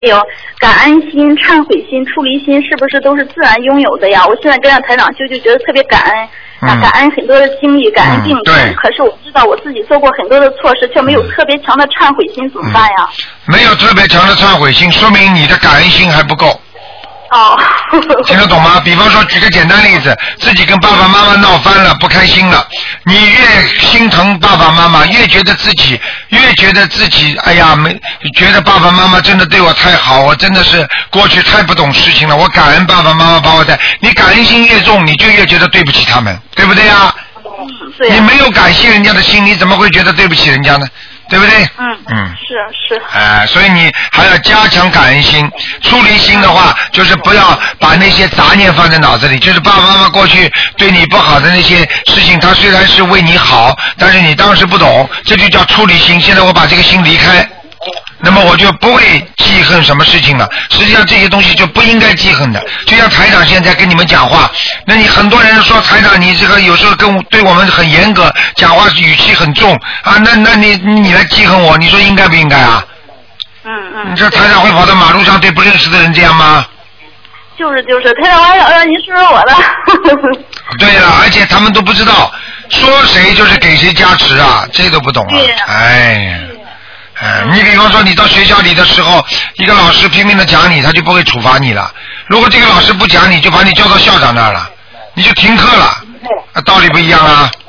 有感恩心、忏悔心、出离心，是不是都是自然拥有的呀？我现在跟着台长修，就觉得特别感恩，感恩很多的经历，感恩病痛。可是我知道我自己做过很多的错事，却没有特别强的忏悔心，怎么办呀？ 没有特别强的忏悔心，说明你的感恩心还不够。 哦， 听得懂吗？比方说，举个简单例子，自己跟爸爸妈妈闹翻了，不开心了，你越心疼爸爸妈妈，越觉得自己哎呀，觉得爸爸妈妈真的对我太好，我真的是过去太不懂事情了，我感恩爸爸妈妈把我带，你感恩心越重，你就越觉得对不起他们，对不对呀？ 对。 你没有感谢人家的心，你怎么会觉得对不起人家呢？对不对？是。所以你还要加强感恩心，出离心的话，就是不要把那些杂念放在脑子里，就是爸爸妈妈过去对你不好的那些事情，他虽然是为你好，但是你当时不懂，这就叫出离心。现在我把这个心离开，那么我就不会记恨什么事情了。实际上这些东西就不应该记恨的。就像台长现在跟你们讲话，那你很多人说台长你这个有时候对我们很严格，讲话语气很重啊，那你来记恨我，你说应该不应该啊？你说台长会跑到马路上对不认识的人这样吗？ 就是台长，我想让您说说我的。 对了，而且他们都不知道说谁就是给谁加持啊，这都不懂啊。哎呀。你比方说你到学校里的时候，一个老师拼命的讲你，他就不会处罚你了。如果这个老师不讲你，就把你叫到校长那儿了，你就停课了，道理不一样啊。